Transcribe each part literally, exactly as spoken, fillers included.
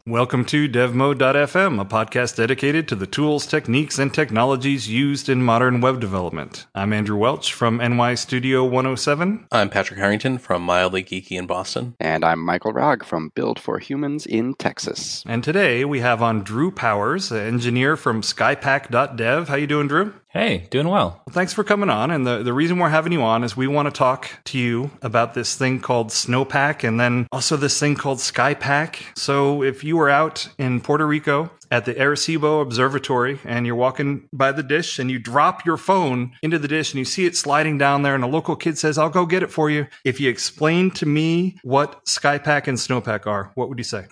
Welcome to DevMode dot f m, a podcast dedicated to the tools, techniques, and technologies used in modern web development. I'm Andrew Welch from N Y Studio one oh seven. I'm Patrick Harrington from Mildly Geeky in Boston. And I'm Michael Rogg from Build for Humans in Texas. And today we have on Drew Powers, an engineer from Skypack dot dev. How you doing, Drew? Hey, doing well. Well, thanks for coming on. And the, the reason we're having you on is we want to talk to you about this thing called Snowpack and then also this thing called Skypack. So if you were out in Puerto Rico at the Arecibo Observatory and you're walking by the dish and you drop your phone into the dish and you see it sliding down there and a local kid says, I'll go get it for you. If you explain to me what Skypack and Snowpack are, what would you say?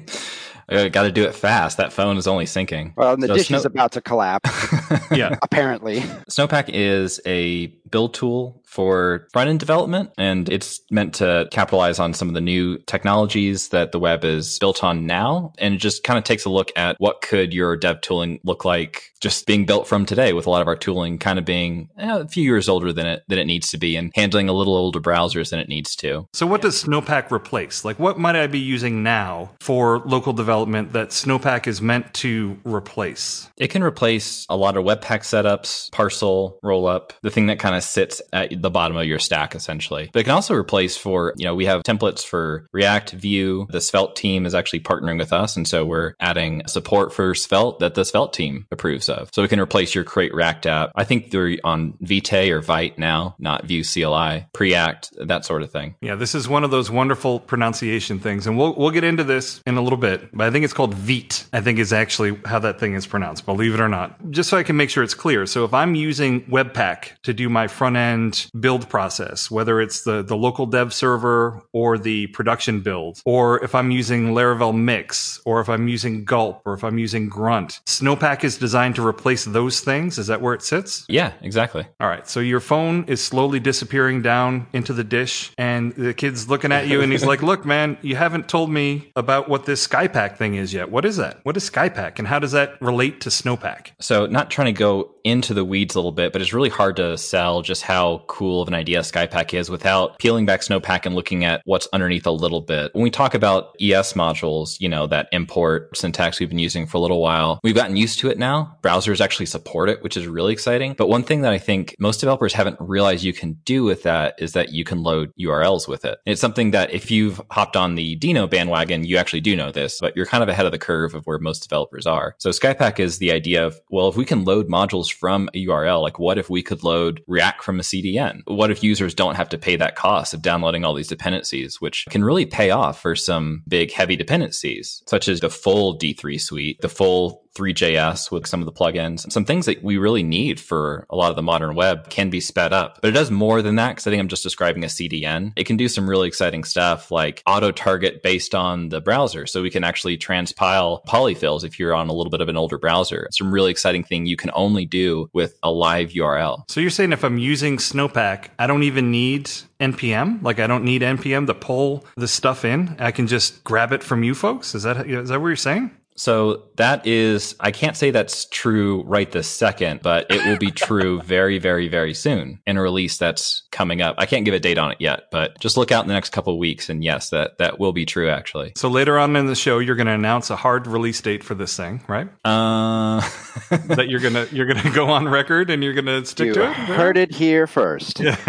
I got to do it fast. That phone is only syncing. Well, and the so dish Snow- is about to collapse. Yeah. Apparently. Snowpack is a build tool for front-end development, and it's meant to capitalize on some of the new technologies that the web is built on now, and it just kind of takes a look at what could your dev tooling look like just being built from today, with a lot of our tooling kind of being eh, a few years older than it than it needs to be and handling a little older browsers than it needs to. So what does Snowpack replace? Like, what might I be using now for local development that Snowpack is meant to replace? It can replace a lot of Webpack setups, parcel, rollup, the thing that kind of sits at the bottom of your stack, essentially. But it can also replace for, you know, we have templates for React, Vue. The Svelte team is actually partnering with us. And so we're adding support for Svelte that the Svelte team approves of. So it can replace your Create React app. I think they're on Vite or Vite now, not Vue C L I, Preact, that sort of thing. Yeah, this is one of those wonderful pronunciation things. And we'll we'll get into this in a little bit. But I think it's called Vite, I think is actually how that thing is pronounced, believe it or not. Just so I can make sure it's clear. So if I'm using Webpack to do my front-end build process, whether it's the, the local dev server or the production build, or if I'm using Laravel Mix, or if I'm using Gulp, or if I'm using Grunt, Snowpack is designed to replace those things. Is that where it sits? Yeah, exactly. All right. So your phone is slowly disappearing down into the dish, and the kid's looking at you, and he's like, look, man, you haven't told me about what this Skypack thing is yet. What is that? What is Skypack, and how does that relate to Snowpack? So not trying to go into the weeds a little bit, but it's really hard to sell just how cool of an idea Skypack is without peeling back Snowpack and looking at what's underneath a little bit. When we talk about E S modules, you know, that import syntax we've been using for a little while, we've gotten used to it now. Browsers actually support it, which is really exciting. But one thing that I think most developers haven't realized you can do with that is that you can load U R Ls with it. It's something that if you've hopped on the Dino bandwagon, you actually do know this, but you're kind of ahead of the curve of where most developers are. So Skypack is the idea of, well, if we can load modules from a U R L, like what if we could load React from a C D N? What if users don't have to pay that cost of downloading all these dependencies, which can really pay off for some big heavy dependencies, such as the full D three suite, the full three J S with some of the plugins. Some things that we really need for a lot of the modern web can be sped up. But it does more than that, because I think I'm just describing a C D N. It can do some really exciting stuff like auto-target based on the browser. So we can actually transpile polyfills if you're on a little bit of an older browser. It's some really exciting thing you can only do with a live U R L. So you're saying if I'm using Snowpack, I don't even need N P M? Like I don't need N P M to pull the stuff in? I can just grab it from you folks? Is that is that what you're saying? So that is, I can't say that's true right this second, but it will be true very, very, very soon in a release that's coming up. I can't give a date on it yet, but just look out in the next couple of weeks. And yes, that, that will be true, actually. So later on in the show, you're going to announce a hard release date for this thing, right? Uh, that you're going to you're going to go on record and you're going to stick you to it? Heard it here first. Yeah.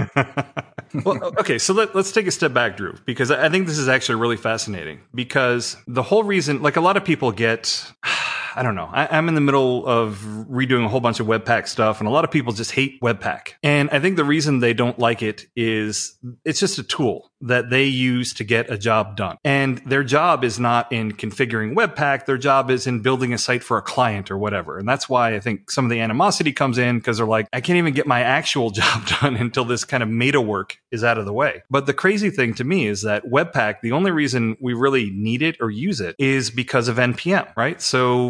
Well, okay, so let, let's take a step back, Drew, because I think this is actually really fascinating. Because the whole reason, like a lot of people get, I don't know, I, I'm in the middle of redoing a whole bunch of Webpack stuff, and a lot of people just hate Webpack. And I think the reason they don't like it is it's just a tool that they use to get a job done. And their job is not in configuring Webpack. Their job is in building a site for a client or whatever. And that's why I think some of the animosity comes in, because they're like, I can't even get my actual job done until this kind of meta work is out of the way. But the crazy thing to me is that Webpack, the only reason we really need it or use it is because of N P M, right? So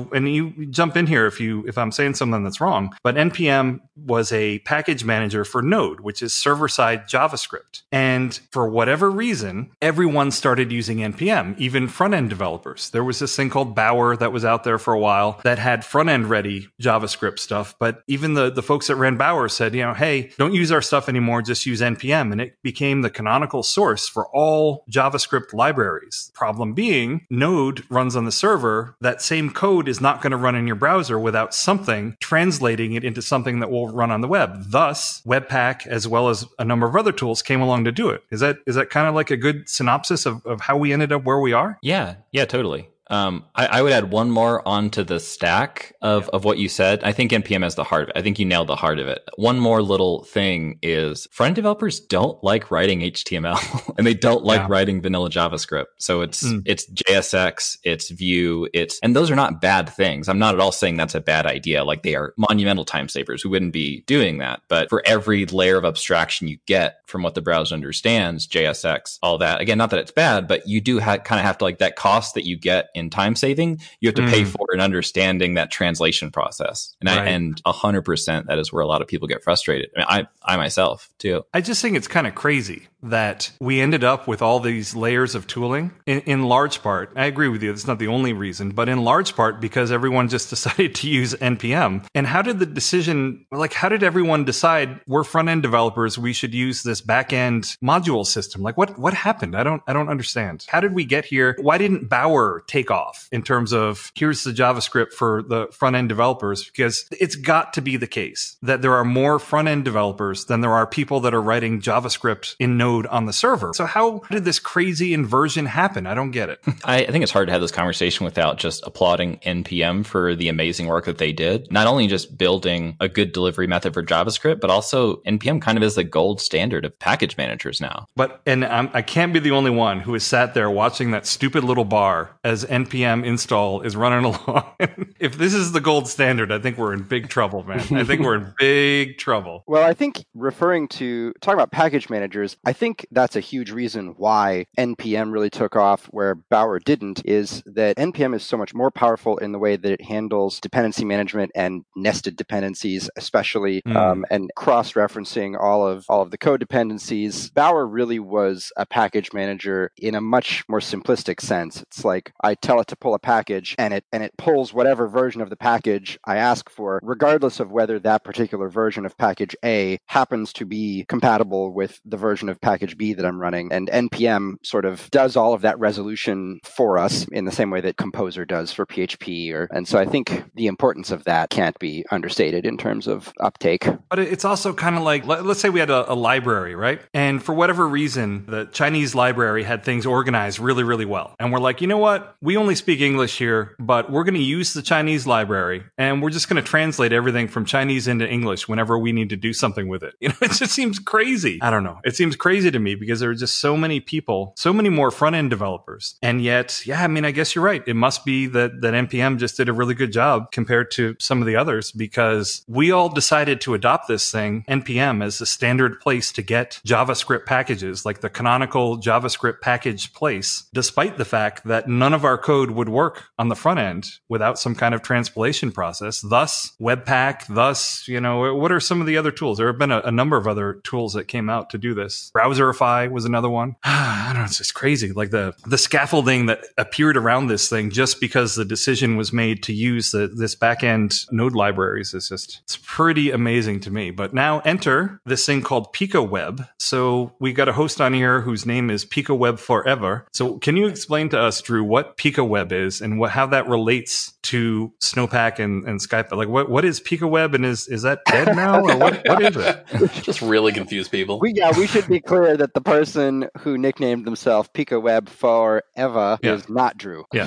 So, and you jump in here if you if I'm saying something that's wrong, but N P M was a package manager for Node, which is server-side JavaScript. And for whatever reason, everyone started using N P M, even front-end developers. There was this thing called Bower that was out there for a while that had front-end ready JavaScript stuff, but even the, the folks that ran Bower said, you know, hey, don't use our stuff anymore, just use N P M. And it became the canonical source for all JavaScript libraries. Problem being, Node runs on the server. That same code is not going to run in your browser without something translating it into something that will run on the web. Thus, Webpack, as well as a number of other tools, came along to do it. Is that is that kind of like a good synopsis of, of how we ended up where we are? Yeah, yeah, totally. Um, I, I would add one more onto the stack of, yeah. of what you said. I think N P M has the heart of it. I think you nailed the heart of it. One more little thing is front-end developers don't like writing H T M L and they don't like yeah. writing vanilla JavaScript. So it's mm. it's J S X, it's Vue, it's and those are not bad things. I'm not at all saying that's a bad idea. Like they are monumental time savers. We wouldn't be doing that. But for every layer of abstraction you get from what the browser understands, J S X, all that. Again, not that it's bad, but you do ha- kind of have to like that cost that you get in time saving, you have to mm. pay for in understanding that translation process. And right. I, and one hundred percent that is where a lot of people get frustrated. I mean, I, I myself too. I just think it's kind of crazy that we ended up with all these layers of tooling in, in large part. I agree with you. That's not the only reason, but in large part because everyone just decided to use N P M. And how did the decision, like, how did everyone decide we're front-end developers, we should use this back-end module system? Like, what, what happened? I don't, I don't understand. How did we get here? Why didn't Bower take off in terms of here's the JavaScript for the front-end developers? Because it's got to be the case that there are more front-end developers than there are people that are writing JavaScript in Node on the server. So how did this crazy inversion happen? I don't get it. I, I think it's hard to have this conversation without just applauding N P M for the amazing work that they did. Not only just building a good delivery method for JavaScript, but also N P M kind of is the gold standard of package managers now. But, and I'm, I can't be the only one who has sat there watching that stupid little bar as N P M install is running along. If this is the gold standard, I think we're in big trouble, man. I think we're in big trouble. Well, I think referring to, talking about package managers, I think that's a huge reason why N P M really took off where Bower didn't, is that N P M is so much more powerful in the way that it handles dependency management and nested dependencies, especially, mm. um, and cross-referencing all of all of the code dependencies. Bower really was a package manager in a much more simplistic sense. It's like I tell it to pull a package and it and it pulls whatever version of the package I ask for, regardless of whether that particular version of package A happens to be compatible with the version of package B that I'm running. And N P M sort of does all of that resolution for us in the same way that Composer does for P H P. Or, and so I think the importance of that can't be understated in terms of uptake. But it's also kind of like, let's say we had a, a library, right? And for whatever reason, the Chinese library had things organized really, really well. And we're like, you know what? We only speak English here, but we're going to use the Chinese library and we're just going to translate everything from Chinese into English whenever we need to do something with it. You know, it just seems crazy. I don't know. It seems crazy to me because there are just so many people, so many more front-end developers. And yet, yeah, I mean, I guess you're right. It must be that, that N P M just did a really good job compared to some of the others because we all decided to adopt this thing, N P M, as the standard place to get JavaScript packages, like the canonical JavaScript package place, despite the fact that none of our code would work on the front end without some kind of transpilation process. Thus, Webpack, thus, you know, what are some of the other tools? There have been a, a number of other tools that came out to do this. Browserify was another one. I don't know, it's just crazy. Like the, the scaffolding that appeared around this thing just because the decision was made to use the, this back-end node libraries is just, it's pretty amazing to me. But now enter this thing called PicoWeb. So we got a host on here whose name is PicoWeb Forever. So can you explain to us, Drew, what PicoWeb is and what, how that relates to Snowpack and, and Skype? Like what, what is PicoWeb and is, is that dead now or what, what is it? Just really confuse people. We, yeah, we should be clear that the person who nicknamed themselves PicoWeb Forever yeah. is not Drew. Yeah.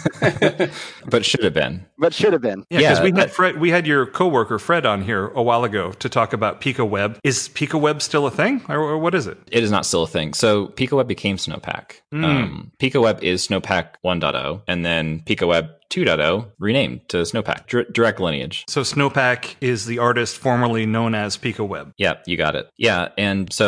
But should have been. But should have been. Yeah, because yeah, we had Fred, we had your coworker Fred on here a while ago to talk about PicoWeb. Is PicoWeb still a thing, or, or what is it? It is not still a thing. So PicoWeb became Snowpack. Mm. Um, PicoWeb is Snowpack one point oh, and then PicoWeb two point oh renamed to Snowpack, d- direct lineage. So Snowpack is the artist formerly known as PicoWeb. Yeah, you got it. Yeah, and so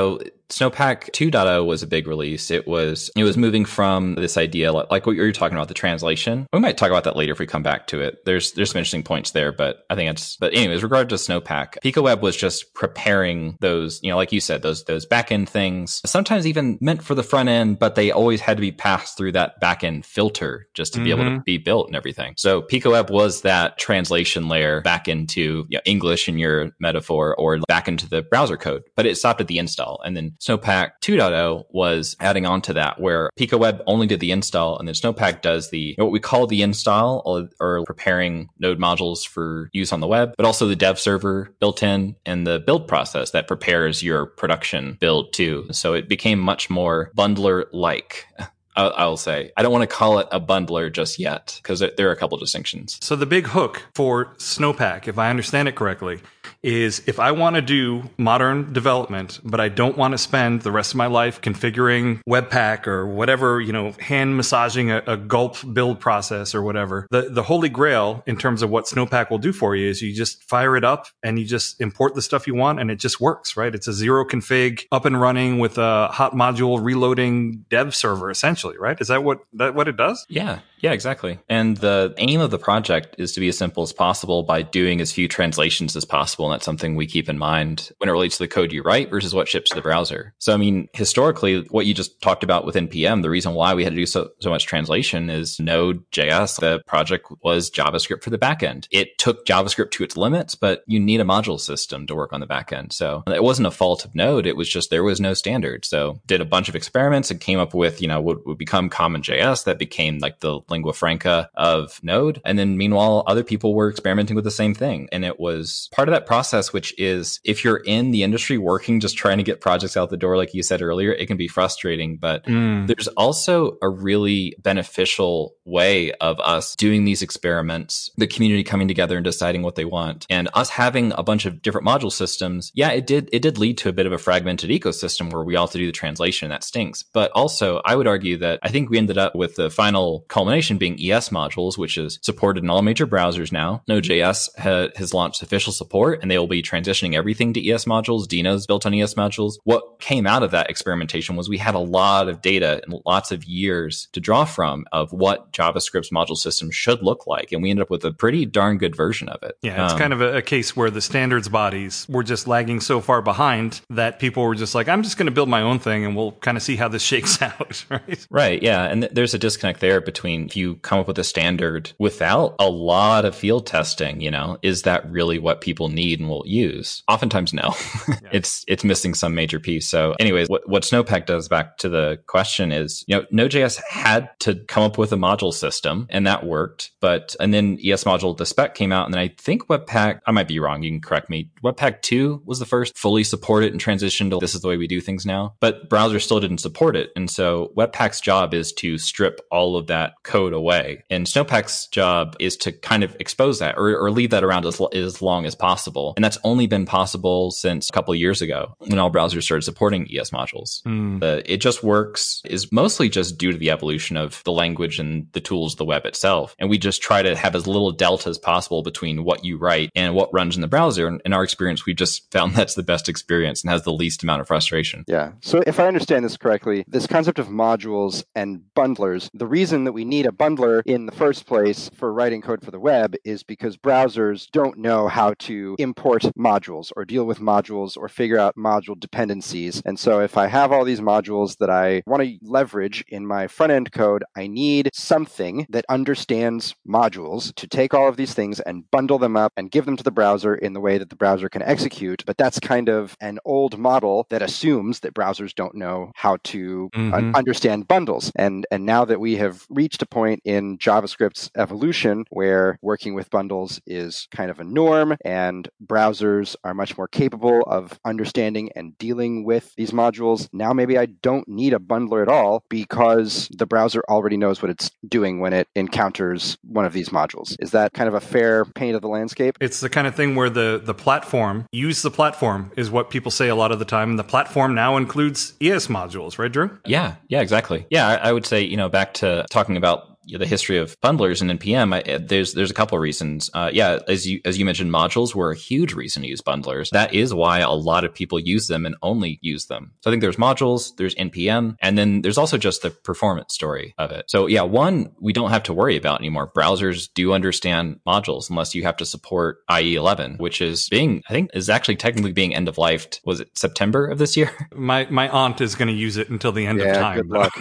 Snowpack two point oh was a big release. It was it was moving from this idea, like, like what you're talking about, the translation. We might talk about that later if we come back to it. There's there's some interesting points there, but I think it's. But anyways, regarding to Snowpack, PicoWeb was just preparing those, you know, like you said, those those backend things. Sometimes even meant for the front end, but they always had to be passed through that backend filter just to mm-hmm. be able to be built and everything. So PicoWeb was that translation layer back into you know, English in your metaphor, or back into the browser code. But it stopped at the install, and then Snowpack two point oh was adding on to that, where PicoWeb only did the install, and then Snowpack does the what we call the install, or, or preparing node modules for use on the web, but also the dev server built in and the build process that prepares your production build too. So it became much more bundler-like. I'll say. I don't want to call it a bundler just yet, because there are a couple distinctions. So the big hook for Snowpack, if I understand it correctly, is if I want to do modern development, but I don't want to spend the rest of my life configuring Webpack or whatever, you know, hand massaging a, a gulp build process or whatever, the, the holy grail in terms of what Snowpack will do for you is you just fire it up and you just import the stuff you want and it just works, right? It's a zero config up and running with a hot module reloading dev server, essentially. Right? Is that what that what it does? Yeah, yeah, exactly. And the aim of the project is to be as simple as possible by doing as few translations as possible. And that's something we keep in mind when it relates to the code you write versus what ships to the browser. So, I mean, historically, what you just talked about with N P M, the reason why we had to do so, so much translation is Node.js. The project was JavaScript for the backend. It took JavaScript to its limits, but you need a module system to work on the backend. So it wasn't a fault of Node. It was just there was no standard. So did a bunch of experiments and came up with, you know, what would become CommonJS that became like the lingua franca of Node. And then meanwhile, other people were experimenting with the same thing. And it was part of that process, which is if you're in the industry working, just trying to get projects out the door, like you said earlier, it can be frustrating. But mm. there's also a really beneficial way of us doing these experiments, the community coming together and deciding what they want. And us having a bunch of different module systems, yeah, it did it did lead to a bit of a fragmented ecosystem where we all have to do the translation. That stinks. But also, I would argue that I think we ended up with the final culmination being E S modules, which is supported in all major browsers now. Node.js ha- has launched official support, and they will be transitioning everything to E S modules. Dino's built on E S modules. What came out of that experimentation was we had a lot of data and lots of years to draw from of what JavaScript's module system should look like, and we ended up with a pretty darn good version of it. Yeah, it's um, kind of a, a case where the standards bodies were just lagging so far behind that people were just like, I'm just going to build my own thing, and we'll kind of see how this shakes out, right? Right, yeah. And th- there's a disconnect there between if you come up with a standard without a lot of field testing, you know, is that really what people need and will use? Oftentimes, no. Yeah. it's it's missing some major piece. So anyways, what, what Snowpack does, back to the question, is, you know, Node.js had to come up with a module system, and that worked. But, and then E S module, the spec came out, and then I think Webpack, I might be wrong, you can correct me, Webpack two was the first fully supported and transitioned to this is the way we do things now. But browsers still didn't support it. And so Webpack's job is to strip all of that code away. And Snowpack's job is to kind of expose that or, or leave that around as, as long as possible. And that's only been possible since a couple of years ago when all browsers started supporting E S modules. Mm. The It Just Works is mostly just due to the evolution of the language and the tools of the web itself. And we just try to have as little delta as possible between what you write and what runs in the browser. And in our experience, we've just found that's the best experience and has the least amount of frustration. Yeah. So if I understand this correctly, this concept of modules and bundlers, the reason that we need a bundler in the first place for writing code for the web is because browsers don't know how to import modules or deal with modules or figure out module dependencies. And so if I have all these modules that I want to leverage in my front-end code, I need something that understands modules to take all of these things and bundle them up and give them to the browser in the way that the browser can execute. But that's kind of an old model that assumes that browsers don't know how to mm-hmm. un- understand bundles. And, and now that we have reached a point in JavaScript's evolution where working with bundles is kind of a norm and browsers are much more capable of understanding and dealing with these modules, now maybe I don't need a bundler at all because the browser already knows what it's doing when it encounters one of these modules. Is that kind of a fair paint of the landscape? It's the kind of thing where the, the platform, use the platform is what people say a lot of the time. And the platform now includes E S modules, right, Drew? Yeah, yeah, exactly. Yeah, I, I would say, you know, back to talking about the history of bundlers and N P M, I, there's there's a couple of reasons. Uh, yeah, as you as you mentioned, modules were a huge reason to use bundlers. That is why a lot of people use them and only use them. So I think there's modules, there's N P M, and then there's also just the performance story of it. So yeah, one, we don't have to worry about anymore. Browsers do understand modules unless you have to support I E eleven, which is being, I think, is actually technically being end of lifed. Was it September of this year? My my aunt is going to use it until the end yeah, of time. Good luck.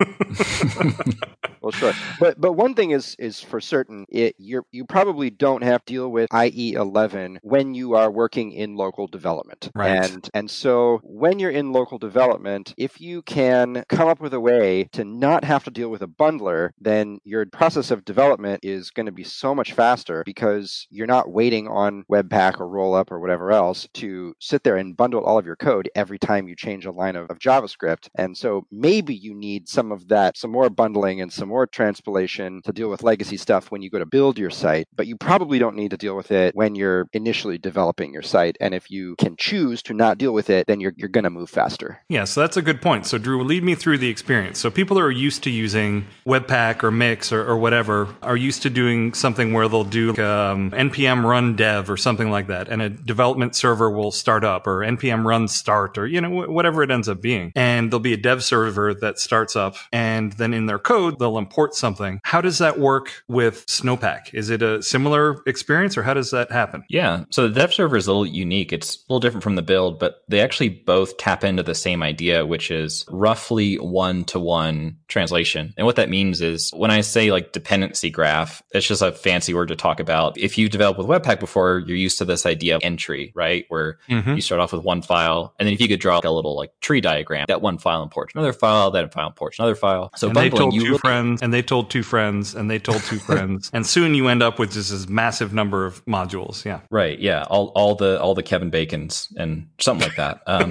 Well, sure, but but one thing is is for certain, it you you probably don't have to deal with I E eleven when you are working in local development, right? And and so when you're in local development, if you can come up with a way to not have to deal with a bundler, then your process of development is going to be so much faster because you're not waiting on Webpack or Rollup or whatever else to sit there and bundle all of your code every time you change a line of, of JavaScript. And so maybe you need some of that, some more bundling and some more transpilation to deal with legacy stuff when you go to build your site, but you probably don't need to deal with it when you're initially developing your site. And if you can choose to not deal with it, then you're you're going to move faster. Yeah, so that's a good point. So Drew, lead me through the experience. So people are used to using Webpack or Mix or, or whatever, are used to doing something where they'll do like, um, N P M run dev or something like that, and a development server will start up, or N P M run start, or you know wh- whatever it ends up being. And there'll be a dev server that starts up, and then in their code they'll import something. How does that work with Snowpack? Is it a similar experience, or how does that happen? Yeah, so the dev server is a little unique. It's a little different from the build, but they actually both tap into the same idea, which is roughly one-to-one translation. And what that means is when I say like dependency graph, it's just a fancy word to talk about. If you developed with Webpack before, you're used to this idea of entry, right? Where mm-hmm. you start off with one file, and then if you could draw like a little like tree diagram, that one file imports another file, that file imports another file. So and bundling, they told you two look- friends, and they told two friends, and they told two friends, and soon you end up with just this massive number of modules. Yeah, right. Yeah, all all the all the Kevin Bacons and something like that. Um,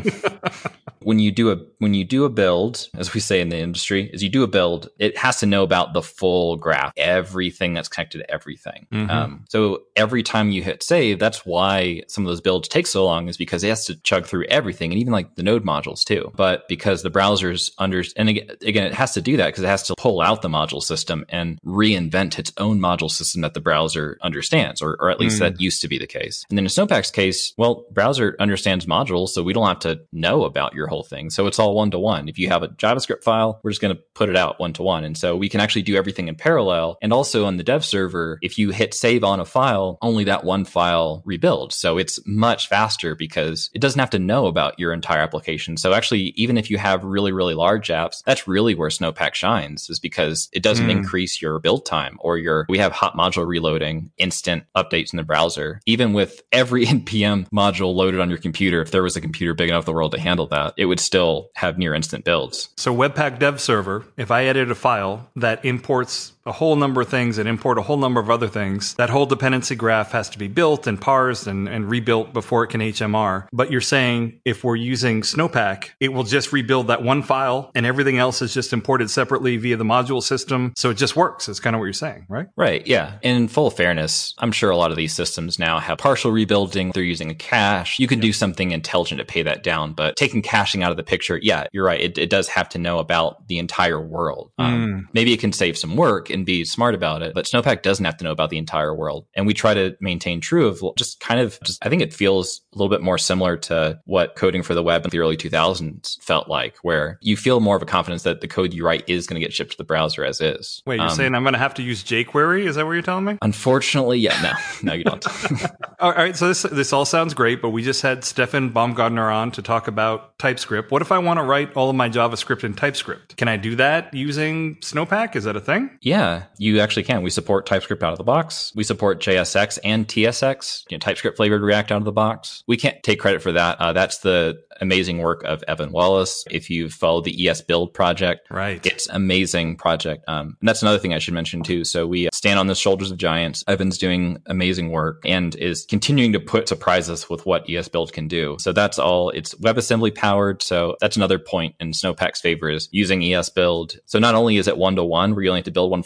when you do a when you do a build, as we say in the industry, as you do a build, it has to know about the full graph, everything that's connected to everything. Mm-hmm. Um, so every time you hit save, that's why some of those builds take so long, is because it has to chug through everything, and even like the node modules too. But because the browsers under and again, again, it has to do that because it has to pull out the module system and reinvent its own module system that the browser understands, or, or at least mm. that used to be the case. And then in Snowpack's case, well, browser understands modules, so we don't have to know about your whole thing. So it's all one-to-one. If you have a JavaScript file, we're just going to put it out one-to-one. And so we can actually do everything in parallel. And also on the dev server, if you hit save on a file, only that one file rebuilds. So it's much faster because it doesn't have to know about your entire application. So actually, even if you have really, really large apps, that's really where Snowpack shines, is because it doesn't mm. increase your build time or your, we have hot module reloading, instant updates in the browser. Even with every N P M module loaded on your computer, if there was a computer big enough in the world to handle that, it would still have near instant builds. So Webpack Dev Server, if I edit a file that imports a whole number of things and import a whole number of other things, that whole dependency graph has to be built and parsed and, and rebuilt before it can H M R. But you're saying if we're using Snowpack, it will just rebuild that one file and everything else is just imported separately via the module system. So it just works. Is kind of what you're saying, right? Right. Yeah. In full fairness, I'm sure a lot of these systems now have partial rebuilding. They're using a cache. You can do something intelligent to pay that down, but taking caching out of the picture, yeah, you're right. It, it does have to know about the entire world. Um, mm. Maybe it can save some work and be smart about it, but Snowpack doesn't have to know about the entire world. And we try to maintain true of just kind of just, I think it feels a little bit more similar to what coding for the web in the early two thousands felt like, where you feel more of a confidence that the code you write is going to get shipped to the browser as is. Wait, you're um, saying I'm going to have to use jQuery? Is that what you're telling me? Unfortunately, yeah, no, no, you don't. All right, so this this all sounds great, but we just had Stefan Baumgartner on to talk about TypeScript. What if I want to write all of my JavaScript in TypeScript? Can I do that using Snowpack? Is that a thing? Yeah, you actually can. We support TypeScript out of the box. We support J S X and T S X, you know, TypeScript flavored React out of the box. We can't take credit for that. Uh, that's the amazing work of Evan Wallace. If you've followed the E S Build project, right, it's amazing project. Um, and that's another thing I should mention too. So we stand on the shoulders of giants. Evan's doing amazing work and is continuing to put surprise us with what E S Build can do. So that's all. It's WebAssembly powered. So that's another point in Snowpack's favor, is using E S Build. So not only is it one to one where you only have to build one file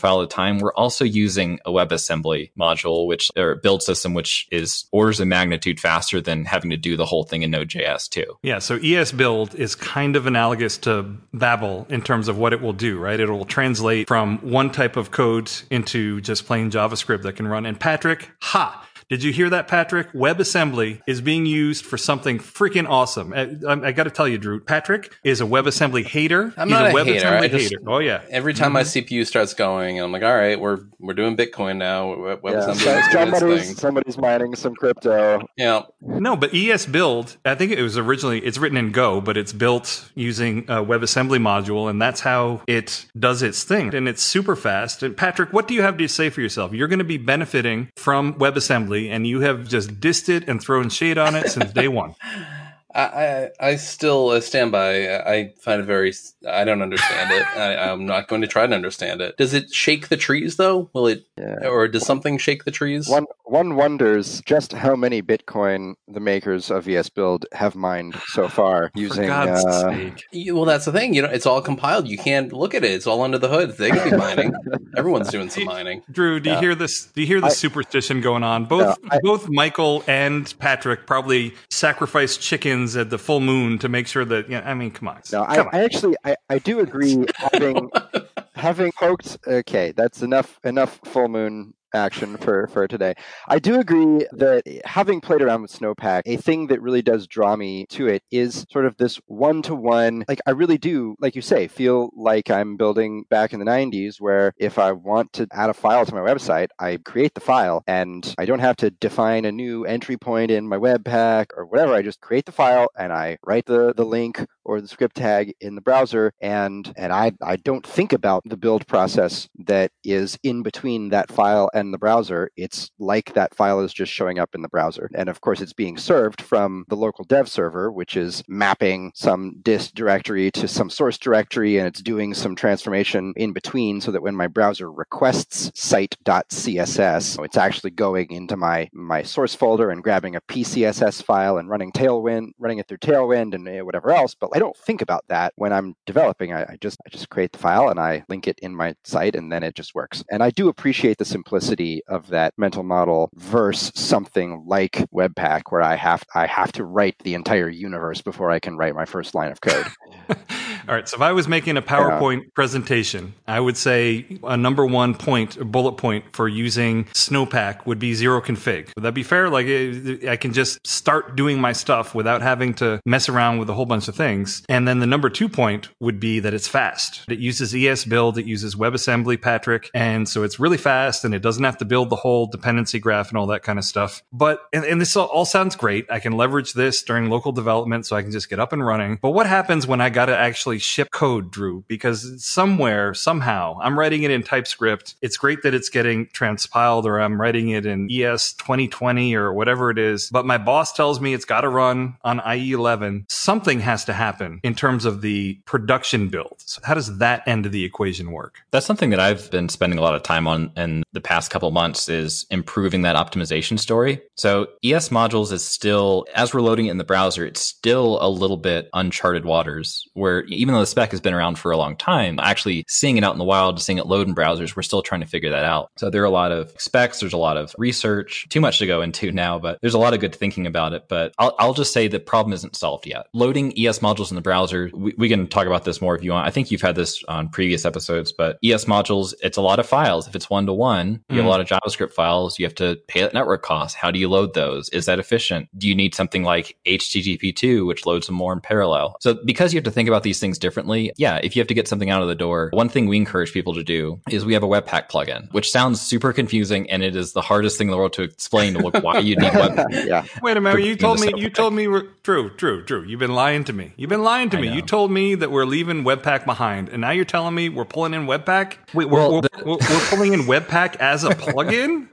file at a time, we're also using a WebAssembly module, which or build system, which is orders of magnitude faster than having to do the whole thing in Node.js too. Yeah, so ESBuild is kind of analogous to Babel in terms of what it will do, right? It will translate from one type of code into just plain JavaScript that can run. And Patrick, ha! Did you hear that, Patrick? WebAssembly is being used for something freaking awesome. I, I, I got to tell you, Drew, Patrick is a WebAssembly hater. I'm He's not a, a hater. WebAssembly I just, hater. Oh, yeah. Every time mm-hmm. my C P U starts going, I'm like, all right, we're we're doing Bitcoin now. WebAssembly yeah. is somebody's, doing its thing. somebody's mining some crypto. Yeah. No, but ESBuild, I think it was originally, it's written in Go, but it's built using a WebAssembly module, and that's how it does its thing. And it's super fast. And Patrick, what do you have to say for yourself? You're going to be benefiting from WebAssembly, and you have just dissed it and thrown shade on it since day one. I, I I still uh, stand by. I find it very. I don't understand it. I, I'm not going to try to understand it. Does it shake the trees though? Will it, yeah. or does something shake the trees? One one wonders just how many Bitcoin the makers of ESBuild have mined so far using. For God's uh, sake. You, well, that's the thing. You know, it's all compiled. You can't look at it. It's all under the hood. They could be mining. Everyone's doing some mining. Drew, do you yeah. hear this? Do you hear the I, superstition going on? Both no, I, both Michael and Patrick probably sacrificed chickens at the full moon to make sure that. Yeah, I mean, come on. No, come I, I actually I, I do agree. Having having poked. Okay, that's enough enough full moon action for, for today. I do agree that having played around with Snowpack, a thing that really does draw me to it is sort of this one-to-one, like I really do, like you say, feel like I'm building back in the nineties where if I want to add a file to my website, I create the file and I don't have to define a new entry point in my Webpack or whatever. I just create the file and I write the, the link or the script tag in the browser, and and I, I don't think about the build process that is in between that file and the browser. It's like that file is just showing up in the browser. And of course, it's being served from the local dev server, which is mapping some dist directory to some source directory, and it's doing some transformation in between so that when my browser requests site.css, it's actually going into my, my source folder and grabbing a P C S S file and running Tailwind, running it through Tailwind and whatever else. But I don't think about that when I'm developing. I, I just I just create the file and I link it in my site, and then it just works. And I do appreciate the simplicity of that mental model versus something like Webpack, where I have I have to write the entire universe before I can write my first line of code. All right, so if I was making a PowerPoint yeah. presentation, I would say a number one point, a bullet point for using Snowpack would be zero config. Would that be fair? Like I can just start doing my stuff without having to mess around with a whole bunch of things. And then the number two point would be that it's fast. It uses ESBuild, it uses WebAssembly, Patrick, and so it's really fast and it doesn't have to build the whole dependency graph and all that kind of stuff. But, and, and this all, all sounds great. I can leverage this during local development so I can just get up and running. But what happens when I got to actually ship code, Drew? Because somewhere, somehow, I'm writing it in TypeScript. It's great that it's getting transpiled, or I'm writing it in E S twenty twenty or whatever it is. But my boss tells me it's got to run on I E eleven. Something has to happen in terms of the production build. So how does that end of the equation work? That's something that I've been spending a lot of time on in the past couple months, is improving that optimization story. So E S modules is still, as we're loading it in the browser, it's still a little bit uncharted waters, where even though the spec has been around for a long time, actually seeing it out in the wild, seeing it load in browsers, we're still trying to figure that out. So there are a lot of specs, there's a lot of research, too much to go into now, but there's a lot of good thinking about it. But I'll, I'll just say the problem isn't solved yet. Loading E S modules in the browser, we, we can talk about this more if you want. I think you've had this on previous episodes, but E S modules, it's a lot of files. If it's one-to-one, you mm. have a lot of JavaScript files, you have to pay that network cost. How do you load those? Is that efficient? Do you need something like H T T P two, which loads them more in parallel? So because you have to think about these things differently, yeah, if you have to get something out of the door, one thing we encourage people to do is we have a Webpack plugin, which sounds super confusing, and it is the hardest thing in the world to explain to look why you need Webpack. Yeah. Wait a minute, you told me, you told me, we're, Drew, Drew, Drew, you've been lying to me. You've been lying to I me. know. You told me that we're leaving Webpack behind, and now you're telling me we're pulling in Webpack? Wait, we're, Well, we're, the- we're, we're pulling in Webpack as a plugin?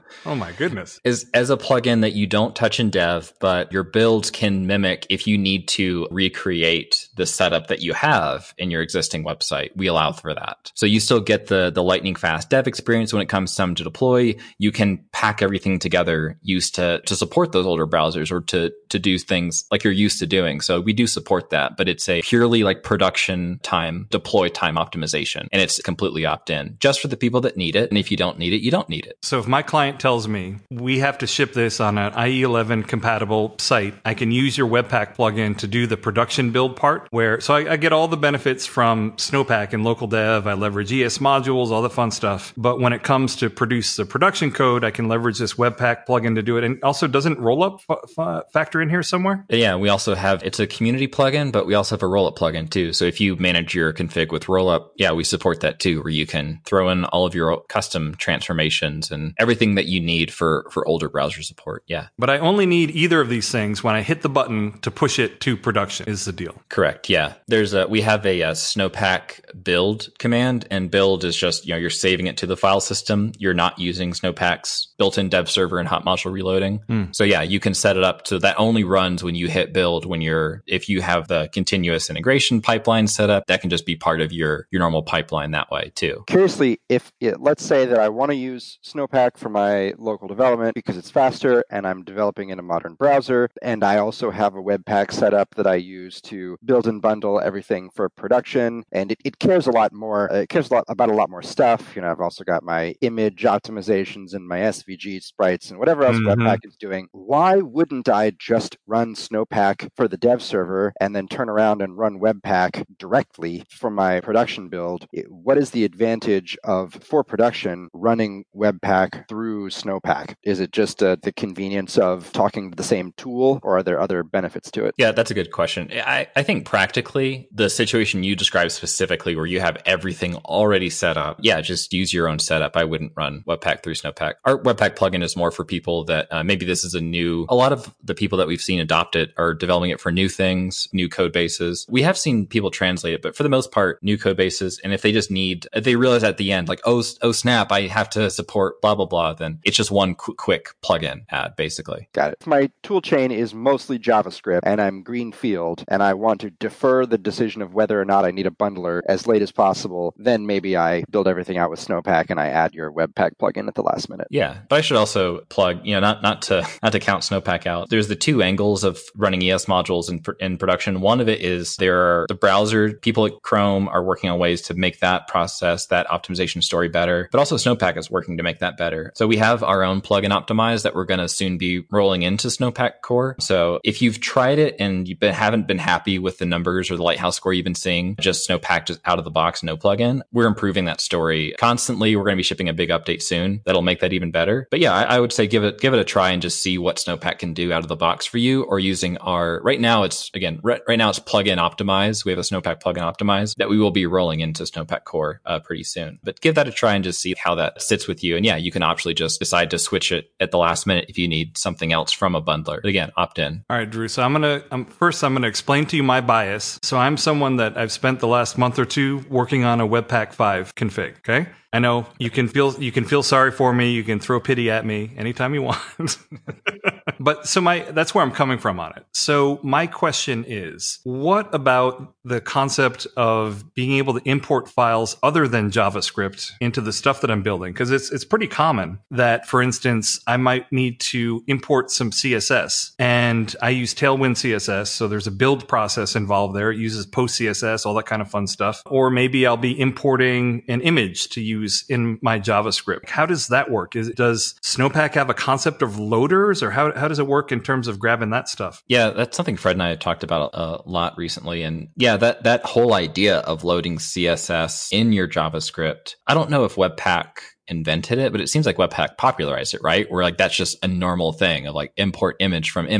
Oh my goodness. Is as a plugin that you don't touch in dev, but your builds can mimic if you need to recreate the setup that you have in your existing website. We allow for that. So you still get the, the lightning fast dev experience when it comes time to deploy. You can pack everything together used to, to support those older browsers or to, to do things like you're used to doing. So we do support that, but it's a purely like production time, deploy time optimization. And it's completely opt-in just for the people that need it. And if you don't need it, you don't need it. So if my client tells me we have to ship this on an I E eleven compatible site, I can use your Webpack plugin to do the production build part where, so I, I get all the benefits from Snowpack and local dev. I leverage E S modules, all the fun stuff. But when it comes to produce the production code, I can leverage this Webpack plugin to do it. And also, doesn't Rollup f- f- factor in here somewhere? Yeah, we also have, it's a community plugin, but we also have a Rollup plugin too. So if you manage your config with Rollup, yeah, we support that too, where you can throw in all of your custom transformations and everything that you need for, for older browser support. Yeah. But I only need either of these things when I hit the button to push it to production is the deal. Correct. Yeah. There's a, we have a, a Snowpack build command, and build is just, you know, you're saving it to the file system. You're not using Snowpack's built-in dev server and hot module reloading. Mm. So yeah, you can set it up so that only runs when you hit build. When you're, if you have the continuous integration pipeline set up, that can just be part of your, your normal pipeline that way too. Curiously, if it, let's say that I want to use Snowpack for my local development because it's faster and I'm developing in a modern browser, and I also have a Webpack setup that I use to build and bundle everything for production, and it, it cares a lot more, uh, it cares a lot about a lot more stuff. You know, I've also got my image optimizations and my S V G sprites and whatever else mm-hmm. Webpack is doing. Why wouldn't I just run Snowpack for the dev server and then turn around and run Webpack directly for my production build? What is the advantage of, for production, running Webpack through Snowpack? Is it just uh, the convenience of talking to the same tool, or are there other benefits to it? Yeah, that's a good question. I, I think practically, the situation you described specifically where you have everything already set up, yeah, just use your own setup. I wouldn't run Webpack through Snowpack. Our Webpack plugin is more for people that uh, maybe this is a new, a lot of the people that we've seen adopt it are developing it for new things, new code bases. We have seen people translate it, but for the most part, new code bases. And if they just need, if they realize at the end, like, oh, oh snap, I have to support blah, blah, blah, then it's just one qu- quick plugin add, basically. Got it. If my tool chain is mostly JavaScript and I'm greenfield and I want to defer the decision of whether or not I need a bundler as late as possible, then maybe I build everything out with Snowpack and I add your Webpack plugin at the last minute. Yeah, but I should also plug, you know, not not to not to count Snowpack out. There's the two angles of running E S modules in in production. One of it is there are the browser people at Chrome are working on ways to make that process, that optimization story better, but also Snowpack is working to make that better. So we have our own plugin optimize that we're going to soon be rolling into Snowpack Core. So if you've tried it and you been, haven't been happy with the numbers or the Lighthouse score you've been seeing, just Snowpack just out of the box, no plugin, we're improving that story constantly. We're going to be shipping a big update soon that'll make that even better. But yeah, I, I would say give it give it a try and just see what Snowpack can do out of the box for you, or using our, right now it's, again, right, right now it's plugin optimize. We have a Snowpack plugin optimize that we will be rolling into Snowpack Core uh, pretty soon. But give that a try and just see how that sits with you. And yeah, you can optionally just decide to switch it at the last minute if you need something else from a bundler. But again, opt in. All right, Drew. So I'm gonna um, first I'm gonna explain to you my bias. So I'm someone that I've spent the last month or two working on a Webpack five config. Okay. I know you can feel you can feel sorry for me. You can throw pity at me anytime you want. But so my that's where I'm coming from on it. So my question is, what about the concept of being able to import files other than JavaScript into the stuff that I'm building? Because it's it's pretty common that, for instance, I might need to import some C S S, and I use Tailwind C S S. So there's a build process involved there. It uses Post C S S, all that kind of fun stuff. Or maybe I'll be importing an image to use in my JavaScript. How does that work? Is does Snowpack have a concept of loaders, or how how does it work in terms of grabbing that stuff? Yeah, that's something Fred and I had talked about a, a lot recently. And yeah, that that whole idea of loading C S S in your JavaScript, I don't know if Webpack invented it, but it seems like Webpack popularized it, right? Where like that's just a normal thing of like import image from image.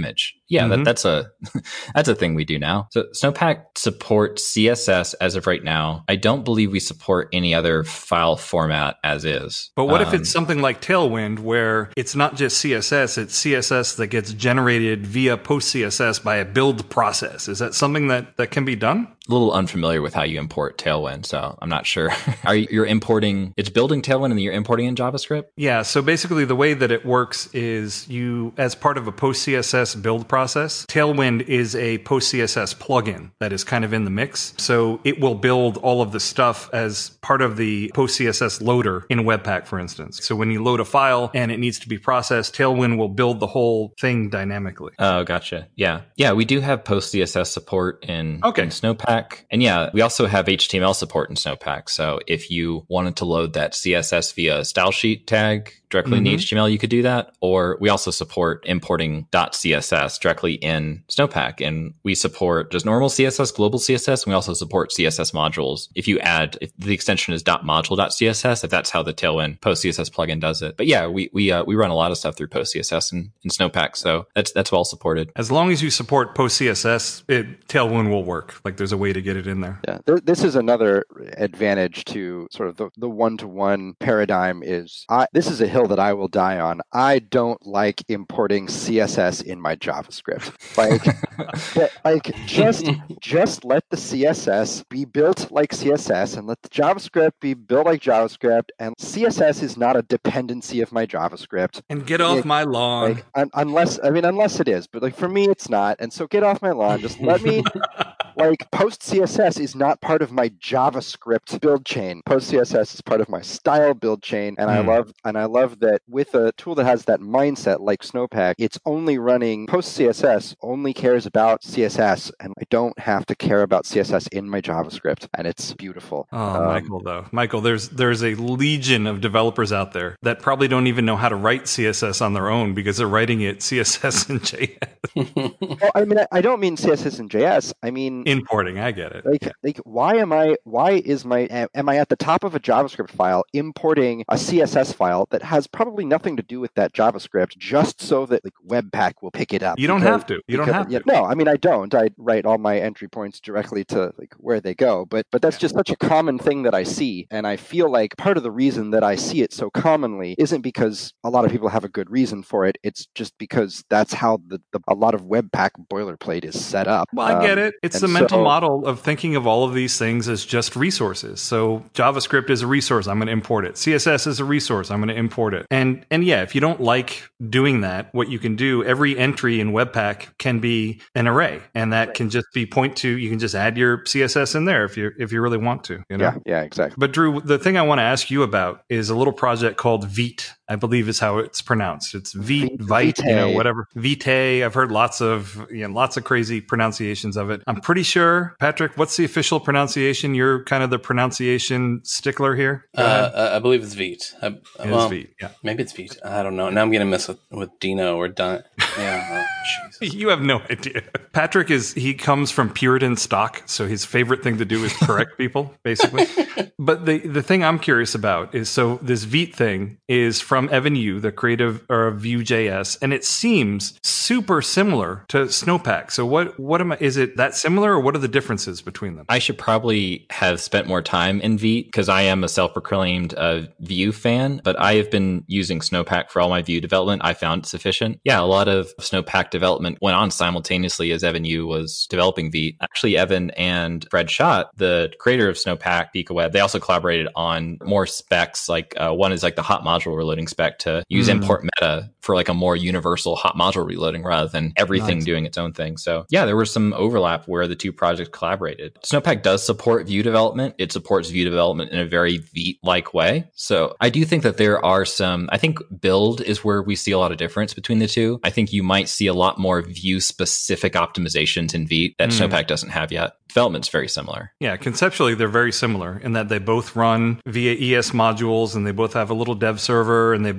Yeah, Mhm. that, that's a that's a thing we do now. So Snowpack supports C S S as of right now. I don't believe we support any other file format as is. But what if Um, it's something like Tailwind, where it's not just C S S, it's C S S that gets generated via post-C S S by a build process? Is that something that, that can be done? a little unfamiliar with how you import Tailwind, so I'm not sure. Are you you're importing? It's building Tailwind, and then you're importing in JavaScript. Yeah, so basically the way that it works is you, as part of a post-C S S build process, Tailwind is a post-C S S plugin that is kind of in the mix. So it will build all of the stuff as part of the post-C S S loader in Webpack, for instance. So when you load a file and it needs to be processed, Tailwind will build the whole thing dynamically. Oh, gotcha. Yeah, yeah. We do have post C S S support in, Okay. in Snowpack, and yeah, we also have H T M L support in Snowpack. So if you wanted to load that C S S via style sheet tag directly Mhm. in H T M L, you could do that. Or we also support importing .css directly in Snowpack, and we support just normal C S S, global C S S, and we also support C S S modules. If you add, if the extension is .module.css, if that's how the Tailwind post C S S plugin does it. But yeah, we we uh, we run a lot of stuff through post C S S in, in Snowpack, so that's that's well supported. As long as you support post-C S S, it, Tailwind will work. Like there's a way to get it in there. Yeah, th- this is another advantage to sort of the, the one-to-one paradigm is, I, this is a hill that I will die on. I don't like importing C S S in my JavaScript. Like, but, like just just let the C S S be built like C S S and let the JavaScript be built like JavaScript, and C S S is not a dependency of my JavaScript. And get off Like- my lawn. Like, un- unless, I mean, unless it is, but like for me, it's not. And so get off my lawn. Just let me, like, post C S S is not part of my JavaScript build chain. Post C S S is part of my style build chain. And I Hmm. love, and I love that with a tool that has that mindset like Snowpack, it's only running post C S S, only cares about C S S. And I don't have to care about C S S in my JavaScript. And it's beautiful. Oh, Um, Michael, though. Michael, there's there's a legion of developers out there that probably don't even know how to write C S S on their own because they're writing it C S S and J S. Well, I mean, I, I don't mean C S S and J S. I mean, Importing, I get it. Like, like, why am I? Why is my? Am I at the top of a JavaScript file importing a C S S file that has probably nothing to do with that JavaScript, just so that like Webpack will pick it up? You don't Because- have to. You don't because- have yeah, to. No, I mean I don't. I write all my entry points directly to like where they go. But but that's just such a common thing that I see, and I feel like part of the reason that I see it so commonly isn't because a lot of people have a good reason for it. It's just because that's how the, the a lot of Webpack boilerplate is set up. Well, I get Um, it. It's and the mental so- model of thinking of all of these things as just resources. So JavaScript is a resource, I'm going to import it. C S S is a resource, I'm going to import it. And and yeah, if you don't like doing that, what you can do, every entry in Webpack can be an array, and that can just be point to, you can just add your C S S in there if you if you really want to, you know? Yeah, yeah, exactly. But Drew, the thing I want to ask you about is a little project called Vite, I believe is how it's pronounced. It's Vite, Vite, you know, Vitae. whatever. Vitae. I've heard lots of, you know, lots of crazy pronunciations of it. I'm pretty sure, Patrick, what's the official pronunciation? You're kind of the pronunciation stickler here. Go ahead. Uh, I believe it's Vite. I, It is well, Vite, yeah. maybe it's Vite. I don't know. Now I'm gonna mess with, with Dino or Don. Yeah. Oh, Jesus. You have no idea. Patrick is, he comes from Puritan stock, so his favorite thing to do is correct people, basically. But the, the thing I'm curious about is, so this Vite thing is from Evan Yu, the creator of Vue.js, and it seems super similar to Snowpack. So what, what am I, is it that similar, or what are the differences between them? I should probably have spent more time in Vite because I am a self-proclaimed uh, Vue fan, but I have been using Snowpack for all my Vue development. I found it sufficient. Yeah, a lot of Snowpack development went on simultaneously as Evan Yu was developing Vite. Actually, Evan and Fred Schott, the creator of Snowpack, PikaWeb, they also collaborated on more specs. Like uh, one is like the hot module reloading spec to use Mm. import meta for like a more universal hot module reloading rather than everything Nice. doing its own thing. So yeah, there was some overlap where the two projects collaborated. Snowpack does support Vue development. It supports Vue development in a very Vite-like way. So I do think that there are some, I think build is where we see a lot of difference between the two. I think you might see a lot more Vue-specific optimizations in Vite that Mm. Snowpack doesn't have yet. Development's very similar. Yeah, conceptually, they're very similar in that they both run via E S modules, and they both have a little dev server, and they both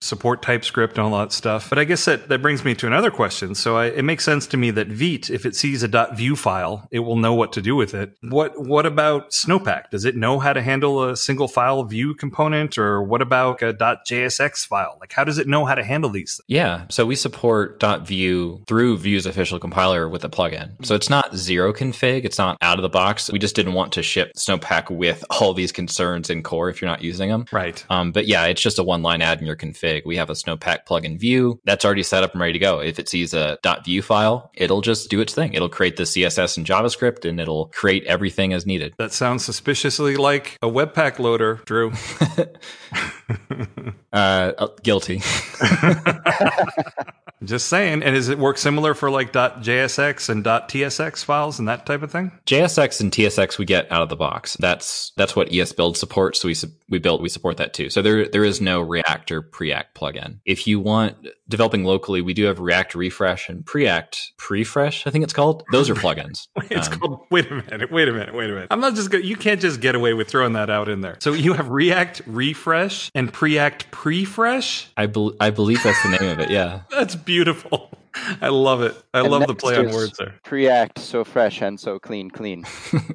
support TypeScript and all that stuff. But I guess that, that brings me to another question. So I, it makes sense to me that Vite, if it sees a .vue file, it will know what to do with it. What what about Snowpack? Does it know how to handle a single file view component? Or what about a .jsx file? Like, how does it know how to handle these things? Yeah, so we support .vue through Vue's official compiler with a plugin. So it's not zero config. It's not out of the box. We just didn't want to ship Snowpack with all these concerns in core if you're not using them. Right. Um, but yeah, it's just a one-line add in your config. We have a Snowpack plugin Vue that's already set up and ready to go. If it sees a .vue file, it'll just do its thing. It'll create the C S S and JavaScript, and it'll create everything as needed. That sounds suspiciously like a Webpack loader, Drew. uh, guilty. Just saying. And does it work similar for like .jsx and .tsx files and that type of thing? J S X and T S X we get out of the box. That's that's what ESBuild supports. So we su- we build we support that too. So there there is no React or Preact plugin. If you want developing locally, we do have React Refresh and Preact Prefresh, I think it's called. Those are plugins. It's um, called. Wait a minute. Wait a minute. Wait a minute. I'm not just. Go, you can't just get away with throwing that out in there. So you have React Refresh and Preact Prefresh. I bel I believe that's the name of it. Yeah. That's beautiful. I love it. I And love the next play on is words there. Preact, so fresh and so clean, clean.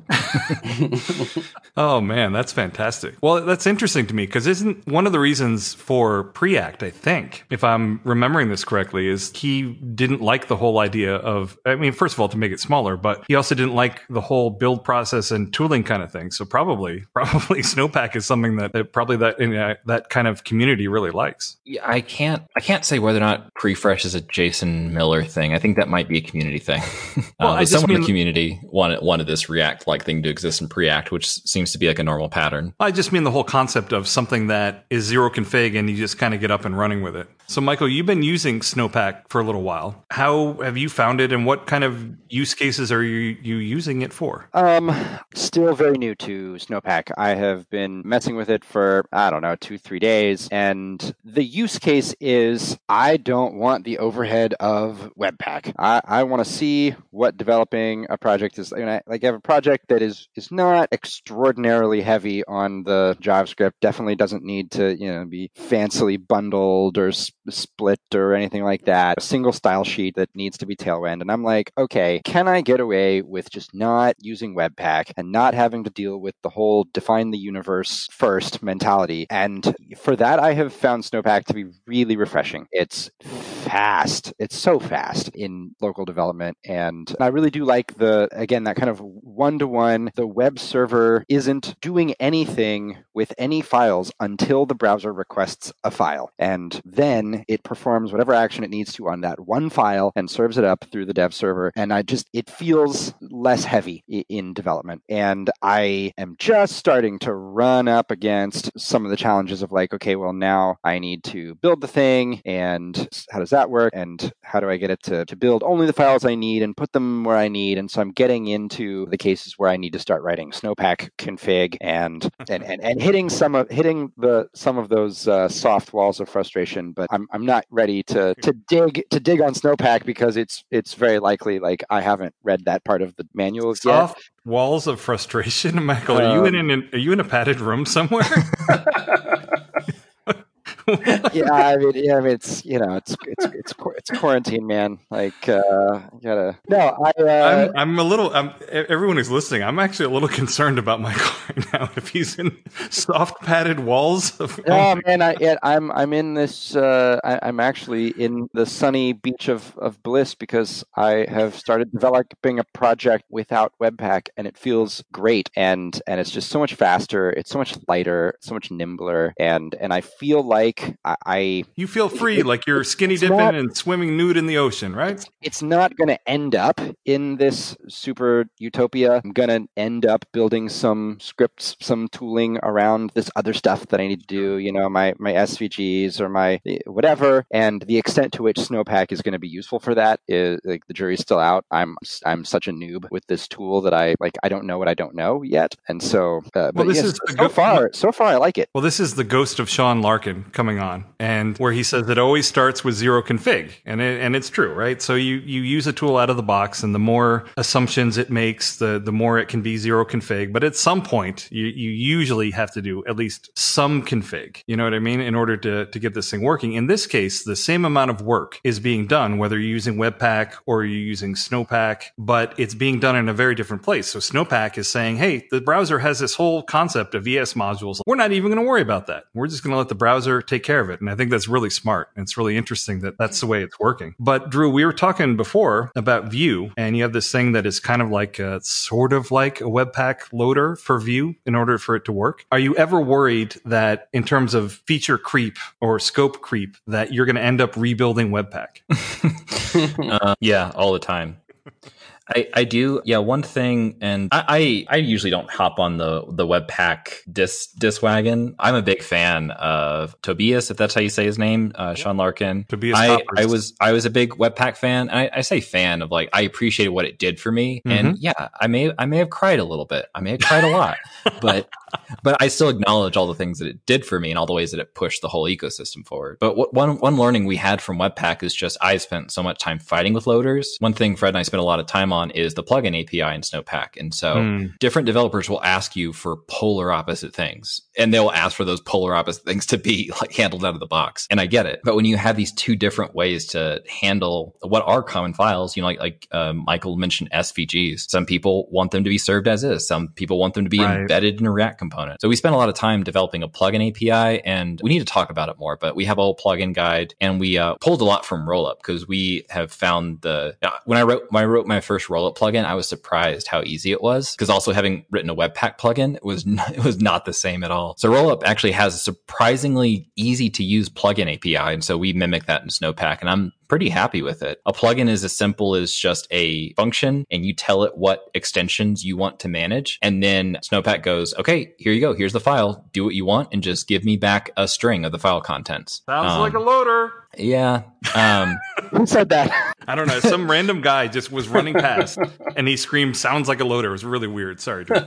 Oh man, that's fantastic. Well, that's interesting to me because isn't one of the reasons for Preact, I think, if I'm remembering this correctly, is he didn't like the whole idea of, I mean, first of all, to make it smaller, but he also didn't like the whole build process and tooling kind of thing. So probably, probably Snowpack is something that, that probably that you know, that kind of community really likes. Yeah, I can't I can't say whether or not Prefresh is a Jason Miller thing. I think that might be a community thing. Well, um, I just someone in mean- the community wanted wanted this React-like thing to exist in Preact, which seems to be like a normal pattern. I just mean the whole concept of something that is zero config and you just kind of get up and running with it. So, Michael, you've been using Snowpack for a little while. How have you found it, and what kind of use cases are you, you using it for? Um, still very new to Snowpack. I have been messing with it for, I don't know, two, three days. And the use case is I don't want the overhead of Webpack. I, I want to see what developing a project is. You know, like, I have a project that is, is not extraordinarily heavy on the JavaScript, definitely doesn't need to, you know, be fancily bundled or sp- split or anything like that. A single style sheet that needs to be Tailwind. And I'm like, okay, can I get away with just not using Webpack and not having to deal with the whole define the universe first mentality? And for that, I have found Snowpack to be really refreshing. It's fast. It's so fast in local development. And I really do like the, again, that kind of one-to-one, the web server isn't doing anything with any files until the browser requests a file. And then it performs whatever action it needs to on that one file and serves it up through the dev server. And I just, it feels less heavy in development. And I am just starting to run up against some of the challenges of like, okay, well, now I need to build the thing, and how does that work? And how do I get it to, to build only the files I need and put them where I need? And so I'm getting into the cases where I need to start writing Snowpack config and and, and, and hitting some of hitting the some of those uh, soft walls of frustration. But I'm I'm not ready to to dig to dig on Snowpack because it's it's very likely like I haven't read that part of the manual yet. Soft walls of frustration, Michael. Are you in an are you in a padded room somewhere? yeah, I mean, yeah, I mean, it's you know, it's it's it's it's quarantine, man. Like, uh, you gotta. No, I. Uh, I'm I'm a little. I'm, everyone who's listening, I'm actually a little concerned about Michael right now. If he's in soft padded walls. Of, no, oh man, I, yeah, I'm I'm in this. Uh, I, I'm actually in the sunny beach of, of bliss because I have started developing a project without Webpack, and it feels great. And and it's just so much faster. It's so much lighter. So much nimbler. And and I feel like. I, I you feel free, it, like you're skinny dipping not, and swimming nude in the ocean, right? It's, it's not going to end up in this super utopia. I'm going to end up building some scripts, some tooling around this other stuff that I need to do, you know, my, my S V Gs or my whatever. And the extent to which Snowpack is going to be useful for that is like the jury's still out. I'm I'm such a noob with this tool that I like I don't know what I don't know yet. And so, uh, well, but this yes, is so go- far, so far I like it. Well, this is the ghost of Sean Larkin coming coming on, and where he says it always starts with zero config, and it, and it's true, right? So you you use a tool out of the box, and the more assumptions it makes, the the more it can be zero config. But at some point, you you usually have to do at least some config. You know what I mean? In order to to get this thing working. In this case, the same amount of work is being done, whether you're using Webpack or you're using Snowpack, but it's being done in a very different place. So Snowpack is saying, hey, the browser has this whole concept of E S modules. We're not even going to worry about that. We're just going to let the browser take care of it. And I think that's really smart. And it's really interesting that that's the way it's working. But Drew, we were talking before about Vue, and you have this thing that is kind of like a, sort of like a Webpack loader for Vue in order for it to work. Are you ever worried that in terms of feature creep or scope creep, that you're going to end up rebuilding Webpack? uh, yeah, all the time. I, I do. Yeah, one thing, and I, I, I usually don't hop on the, the Webpack dis, dis wagon. I'm a big fan of Tobias, if that's how you say his name, uh, Sean Larkin. Tobias I, Hoppers. I was I was a big Webpack fan. And I, I say fan of like, I appreciated what it did for me. Mm-hmm. And yeah, I may I may have cried a little bit. I may have cried a lot. But but I still acknowledge all the things that it did for me and all the ways that it pushed the whole ecosystem forward. But what, one one learning we had from Webpack is just I spent so much time fighting with loaders. One thing Fred and I spent a lot of time on is the plugin A P I in Snowpack. And so mm. different developers will ask you for polar opposite things. And they'll ask for those polar opposite things to be like handled out of the box. And I get it. But when you have these two different ways to handle what are common files, you know, like, like um, Michael mentioned S V Gs. Some people want them to be served as is. Some people want them to be right. embedded in a React component. So we spent a lot of time developing a plugin A P I, and we need to talk about it more, but we have a whole plugin guide, and we uh, pulled a lot from Rollup because we have found the, uh, when I wrote, when I wrote my first Rollup plugin, I was surprised how easy it was, because also having written a Webpack plugin, it was not, it was not the same at all. So Rollup actually has a surprisingly easy to use plugin A P I, and so we mimic that in Snowpack, and I'm pretty happy with it. A plugin is as simple as just a function, and you tell it what extensions you want to manage. And then Snowpack goes, okay, here you go. Here's the file. Do what you want and just give me back a string of the file contents. Sounds um, like a loader. Yeah. Um, Who said that? I don't know. Some random guy just was running past and he screamed, sounds like a loader. It was really weird. Sorry, Drew.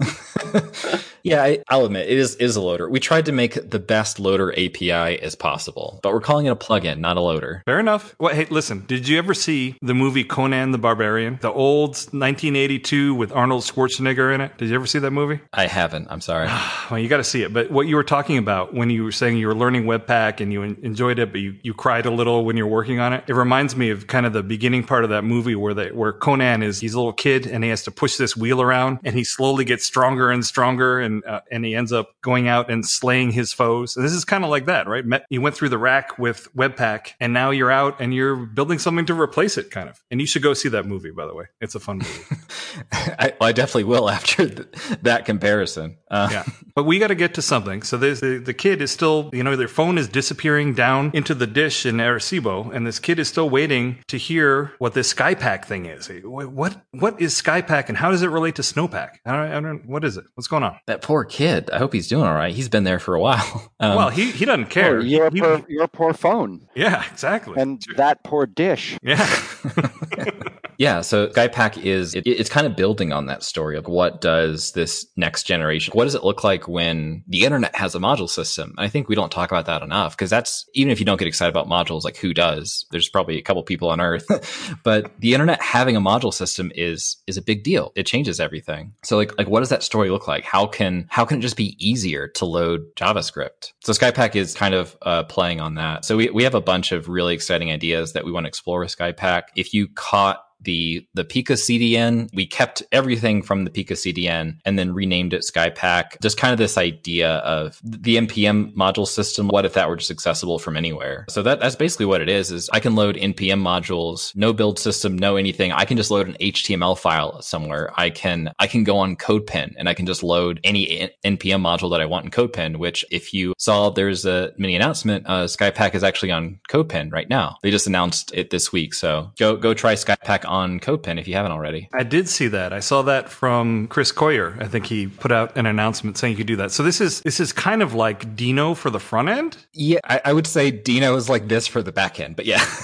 Yeah, I, I'll admit, it is, is a loader. We tried to make the best loader A P I as possible, but we're calling it a plugin, not a loader. Fair enough. Well, hey, listen, did you ever see the movie Conan the Barbarian? The old nineteen eighty-two with Arnold Schwarzenegger in it? Did you ever see that movie? I haven't. I'm sorry. Well, you got to see it. But what you were talking about when you were saying you were learning Webpack and you enjoyed it, but you, you cried a little when you're working on it, it reminds me of kind of the beginning part of that movie where they, where Conan is, he's a little kid and he has to push this wheel around and he slowly gets stronger and stronger and uh, and he ends up going out and slaying his foes. And this is kind of like that, right? You went through the rack with Webpack and now you're out and you're building something to replace it, kind of. And you should go see that movie, by the way. It's a fun movie. I, well, I definitely will after th- that comparison. Uh, yeah. But we got to get to something. So there's the, the kid is still, you know, their phone is disappearing down into the dish in Arecibo, and this kid is still waiting to hear what this SkyPack thing is. What what is SkyPack and how does it relate to Snowpack? I don't, I don't what is it? What's going on? That poor kid. I hope he's doing all right. He's been there for a while. Um, well, he, he doesn't care. Oh, your, he, poor, your poor phone. Yeah, exactly. And that poor dish. Yeah. Yeah, so SkyPack is, it, it's kind of building on that story of what does this next generation, what does it look like when the internet has a module system? And I think we don't talk about that enough, because that's, even if you don't get excited about modules, like who does? There's probably a couple people on Earth, but the internet having a module system is is a big deal. It changes everything. So like, like what does that story look like? How can how can it just be easier to load JavaScript? So SkyPack is kind of uh, playing on that. So we, we have a bunch of really exciting ideas that we want to explore with SkyPack. If you caught the the Pika C D N, we kept everything from the Pika C D N and then renamed it SkyPack. Just kind of this idea of the N P M module system. What if that were just accessible from anywhere? So that, that's basically what it is, is I can load N P M modules, no build system, no anything. I can just load an H T M L file somewhere. I can I can go on CodePen and I can just load any N P M module that I want in CodePen, which if you saw, there's a mini announcement, uh, SkyPack is actually on CodePen right now. They just announced it this week. So go go try SkyPack on on CodePen if you haven't already. I did see that. I saw that from Chris Coyier. I think he put out an announcement saying you could do that. So this is this is kind of like Dino for the front end? Yeah, I, I would say Dino is like this for the back end, but yeah.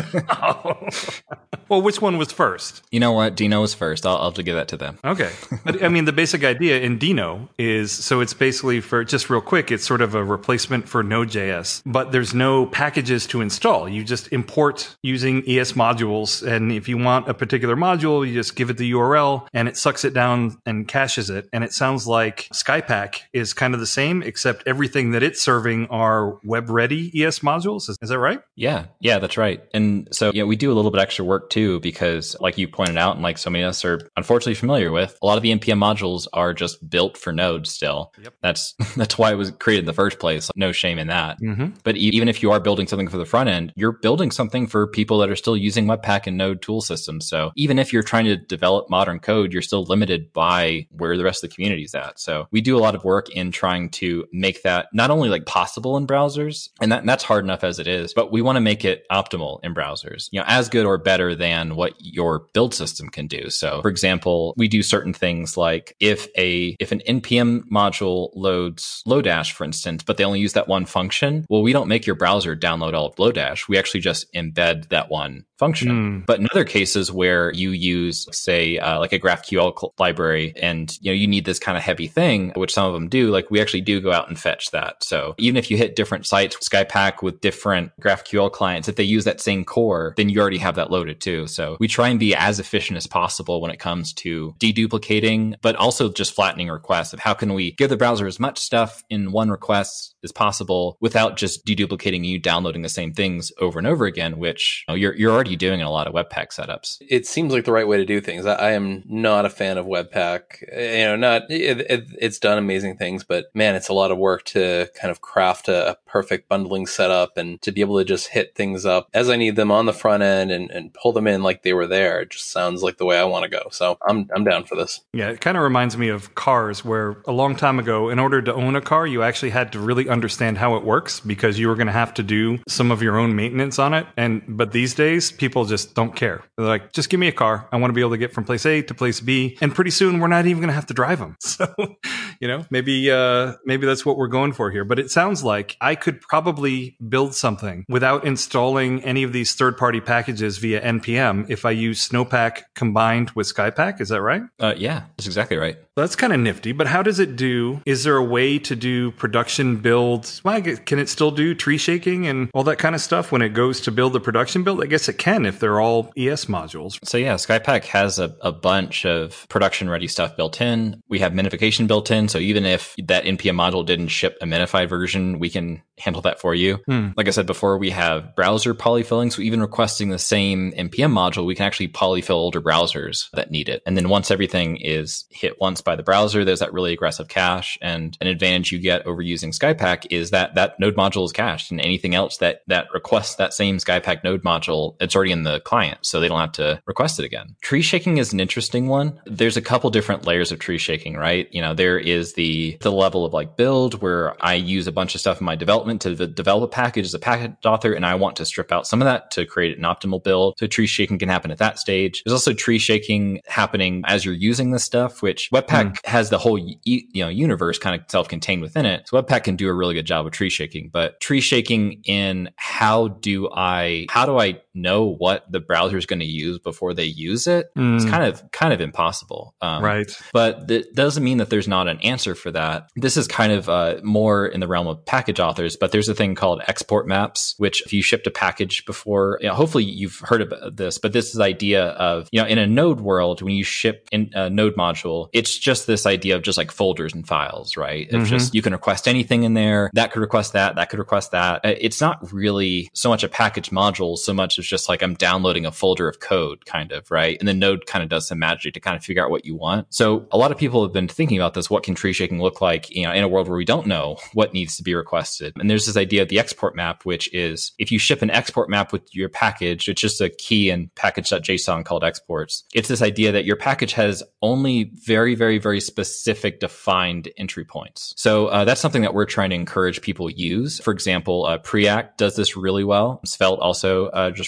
Oh. Well, which one was first? You know what? Dino was first. I'll, I'll have to give that to them. Okay. But I mean, the basic idea in Dino is, so it's basically for, just real quick, it's sort of a replacement for Node.js, but there's no packages to install. You just import using E S modules. And if you want a particular module, you just give it the U R L and it sucks it down and caches it. And it sounds like Skypack is kind of the same, except everything that it's serving are web-ready E S modules. Is, is that right? Yeah. Yeah, that's right. And so, yeah, we do a little bit extra work too, because like you pointed out, and like so many of us are unfortunately familiar with, a lot of the N P M modules are just built for Node still. Yep. That's that's why it was created in the first place. No shame in that. Mm-hmm. But e- even if you are building something for the front end, you're building something for people that are still using Webpack and Node tool systems. So even if you're trying to develop modern code, you're still limited by where the rest of the community is at. So we do a lot of work in trying to make that not only like possible in browsers, and, that, and that's hard enough as it is, but we want to make it optimal in browsers, you know, as good or better than what your build system can do. So for example, we do certain things like if a if an N P M module loads Lodash, for instance, but they only use that one function, well, we don't make your browser download all of Lodash. We actually just embed that one function. Mm. But in other cases where you use, say, uh, like a GraphQL cl- library, and you know you need this kind of heavy thing, which some of them do, like we actually do go out and fetch that. So even if you hit different sites, Skypack with different GraphQL clients, if they use that same core, then you already have that loaded too. So we try and be as efficient as possible when it comes to deduplicating, but also just flattening requests of how can we give the browser as much stuff in one request as possible without just deduplicating you downloading the same things over and over again, which you know, you're you're already doing in a lot of Webpack setups. It seems like the right way to do things. I, I am not a fan of Webpack. You know, not it, it, it's done amazing things, but man, it's a lot of work to kind of craft a, a perfect bundling setup and to be able to just hit things up as I need them on the front end and, and pull them in like they were there. It just sounds like the way I want to go. So I'm I'm down for this. Yeah, it kind of reminds me of cars, where a long time ago, in order to own a car, you actually had to really understand how it works because you were going to have to do some of your own maintenance on it. And but these days, people just don't care. They're like, just give me a car. I want to be able to get from place A to place B. And pretty soon, we're not even going to have to drive them. So, you know, maybe uh, maybe that's what we're going for here. But it sounds like I could probably build something without installing any of these third-party packages via N P M if I use Snowpack combined with Skypack. Is that right? Uh, yeah, that's exactly right. That's kind of nifty, but how does it do? Is there a way to do production builds? Well, can it still do tree shaking and all that kind of stuff when it goes to build the production build? I guess it can if they're all E S modules. So yeah, Skypack has a, a bunch of production ready stuff built in. We have minification built in. So even if that N P M module didn't ship a minified version, we can handle that for you. Hmm. Like I said before, we have browser polyfilling. So even requesting the same N P M module, we can actually polyfill older browsers that need it. And then once everything is hit once by the browser, there's that really aggressive cache. And an advantage you get over using Skypack is that that node module is cached, and anything else that that requests that same Skypack node module, it's already in the client, so they don't have to request it again. Tree shaking is an interesting one. There's a couple different layers of tree shaking, right? You know, there is the the level of like build where I use a bunch of stuff in my development to develop a package as a package author, and I want to strip out some of that to create an optimal build. So tree shaking can happen at that stage. There's also tree shaking happening as you're using this stuff, which Webpack mm. has the whole you know universe kind of self-contained within it. So Webpack can do a really good job of tree shaking, but tree shaking in how do I how do I know what the browser is going to use before they use it? Mm. It's kind of kind of impossible. Um, right. But that doesn't mean that there's not an answer for that. This is kind of uh, more in the realm of package authors, but there's a thing called export maps, which if you shipped a package before, you know, hopefully you've heard about this, but this is the idea of, you know, in a node world, when you ship in a node module, it's just this idea of just like folders and files, right? It's mm-hmm. just, you can request anything in there. That could request that, that could request that. It's not really so much a package module, so much as just like I'm downloading a folder of code kind of, right? And the node kind of does some magic to kind of figure out what you want. So a lot of people have been thinking about this. What can tree shaking look like, you know, in a world where we don't know what needs to be requested? And there's this idea of the export map, which is if you ship an export map with your package, it's just a key in package.json called exports. It's this idea that your package has only very, very, very specific defined entry points. So uh, that's something that we're trying to encourage people use. For example, uh, Preact does this really well. Svelte also uh, just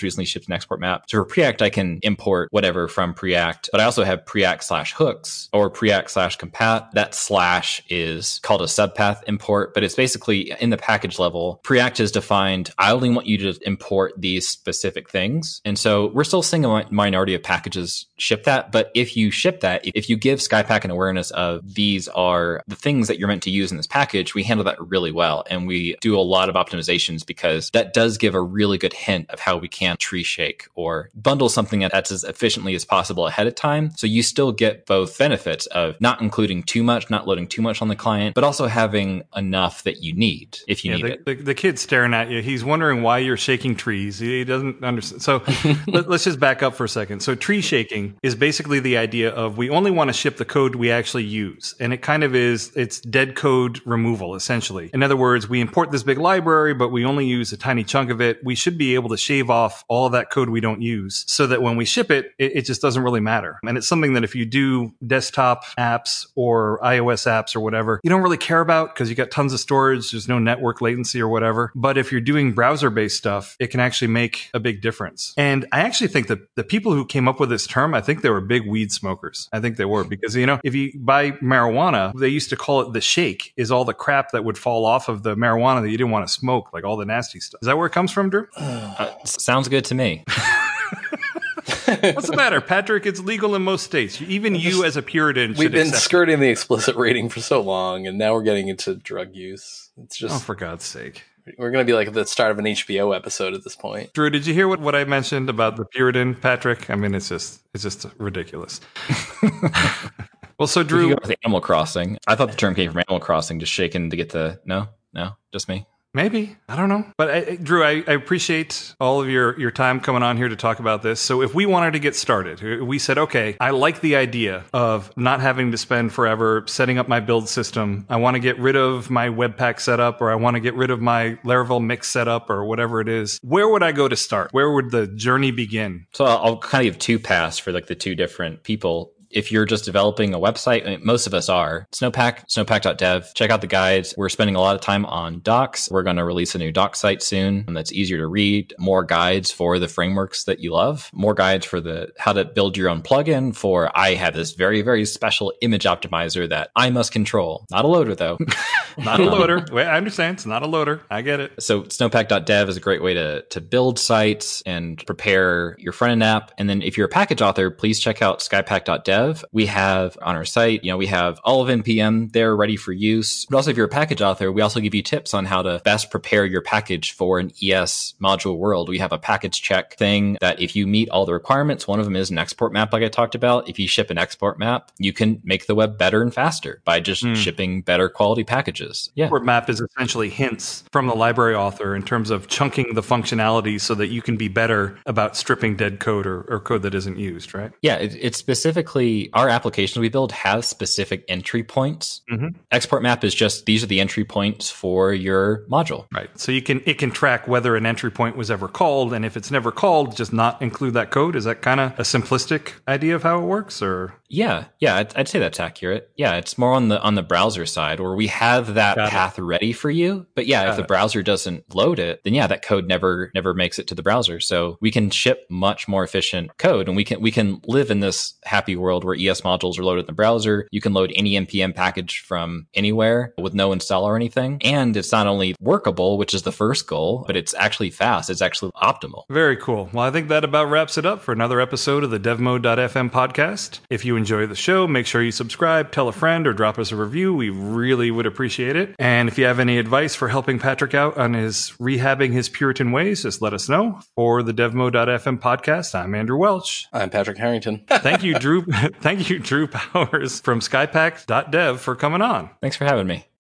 recently shipped an export map. So for Preact, I can import whatever from Preact, but I also have Preact slash hooks or Preact slash compat. That slash is called a subpath import, but it's basically in the package level. Preact has defined, I only want you to import these specific things. And so we're still seeing a minority of packages ship that. But if you ship that, if you give Skypack an awareness of these are the things that you're meant to use in this package, we handle that really well. And we do a lot of optimizations because that does give a really good hint of how we can tree shake or bundle something that's as efficiently as possible ahead of time. So you still get both benefits of not including too much, not loading too much on the client, but also having enough that you need if you yeah, need the, it. The, the kid's staring at you. He's wondering why you're shaking trees. He doesn't understand. So let, let's just back up for a second. So tree shaking is basically the idea of we only want to ship the code we actually use. And it kind of is, it's dead code removal, essentially. In other words, we import this big library, but we only use a tiny chunk of it. We should be able to shave off all of that code we don't use so that when we ship it, it, it just doesn't really matter. And it's something that if you do desktop apps or iOS apps or whatever, you don't really care about because you got tons of storage. There's no network latency or whatever. But if you're doing browser-based stuff, it can actually make a big difference. And I actually think that the people who came up with this term, I think they were big weed smokers. I think they were because, you know, if you buy marijuana, they used to call it the shake is all the crap that would fall off of the marijuana that you didn't want to smoke, like all the nasty stuff. Is that where it comes from, Drew? Uh, sounds good to me. What's the matter, Patrick? It's legal in most states. Even you, as a Puritan, should We've been accept skirting the explicit rating for so long, and now we're getting into drug use. It's it. Oh, just for God's sake. We're going to be like at the start of an H B O episode at this point. Drew, did you hear what, what I mentioned about the Puritan, Patrick? I mean, it's just it's just ridiculous. Well, so Drew, We could go with Animal Crossing. I thought the term came from Animal Crossing, just shaking to get the no, no, just me. maybe. I don't know. But I, Drew, I, I appreciate all of your, your time coming on here to talk about this. So if we wanted to get started, we said, okay, I like the idea of not having to spend forever setting up my build system. I want to get rid of my Webpack setup, or I want to get rid of my Laravel mix setup, or whatever it is. Where would I go to start? Where would the journey begin? So I'll, I'll kind of give two paths for like the two different people. If you're just developing a website, I mean, most of us are, Snowpack, snowpack.dev. Check out the guides. We're spending a lot of time on docs. We're going to release a new doc site soon that's easier to read. More guides for the frameworks that you love. More guides for the how to build your own plugin for, I have this very, very special image optimizer that I must control. Not a loader, though. Not a loader. Wait, I understand. It's not a loader. I get it. So snowpack.dev is a great way to, to build sites and prepare your front-end app. And then if you're a package author, please check out skypack.dev. We have on our site, you know, we have all of N P M there ready for use. But also if you're a package author, we also give you tips on how to best prepare your package for an E S module world. We have a package check thing that if you meet all the requirements, one of them is an export map like I talked about. If you ship an export map, you can make the web better and faster by just mm. shipping better quality packages. Yeah. Export map is essentially hints from the library author in terms of chunking the functionality so that you can be better about stripping dead code or, or code that isn't used, right? Yeah, it, it's specifically our applications we build have specific entry points. Mm-hmm. Export map is just these are the entry points for your module. Right. So you can it can track whether an entry point was ever called, and if it's never called, just not include that code. Is that kind of a simplistic idea of how it works, or? Yeah, yeah, I'd, I'd say that's accurate. Yeah, it's more on the on the browser side where we have that Got path it. ready for you. But yeah, Got if the it. browser doesn't load it, then yeah, that code never never makes it to the browser. So we can ship much more efficient code, and we can we can live in this happy world where E S modules are loaded in the browser. You can load any N P M package from anywhere with no install or anything. And it's not only workable, which is the first goal, but it's actually fast. It's actually optimal. Very cool. Well, I think that about wraps it up for another episode of the devmode dot f m podcast. If you enjoy the show, make sure you subscribe, tell a friend, or drop us a review. We really would appreciate it. And if you have any advice for helping Patrick out on his rehabbing his Puritan ways, just let us know. For the devmode dot f m podcast, I'm Andrew Welch. I'm Patrick Harrington. Thank you, Drew. Thank you, Drew Powers from skypack dot dev for coming on. Thanks for having me.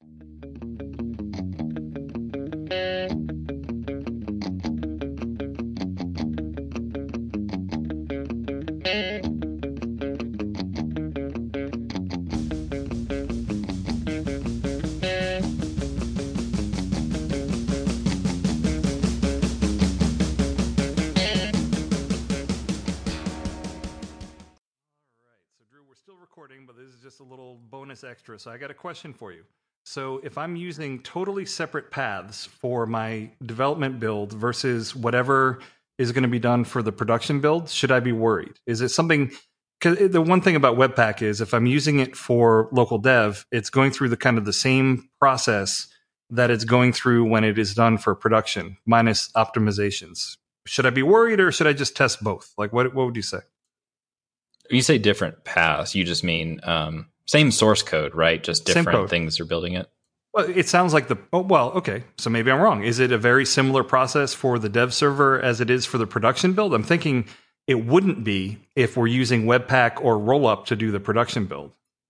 But this is just a little bonus extra. So I got a question for you. So if I'm using totally separate paths for my development build versus whatever is going to be done for the production build? Should I be worried? Is it something? Because the one thing about Webpack is if I'm using it for local dev, it's going through the kind of the same process that it's going through when it is done for production, minus optimizations. Should I be worried, or should I just test both? Like, what what would you say? When you say different paths, you just mean um, same source code, right? Just different things are building it. Well, it sounds like the, oh, well, okay, so maybe I'm wrong. Is it a very similar process for the dev server as it is for the production build? I'm thinking it wouldn't be if we're using Webpack or Rollup to do the production build.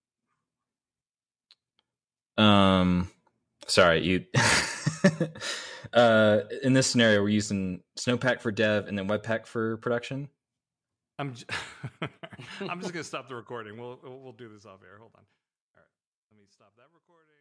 Um, sorry, you. uh, in this scenario, we're using Snowpack for dev and then Webpack for production. I'm, j- I'm just gonna stop the recording. We'll we'll do this off air. Hold on. All right, let me stop that recording.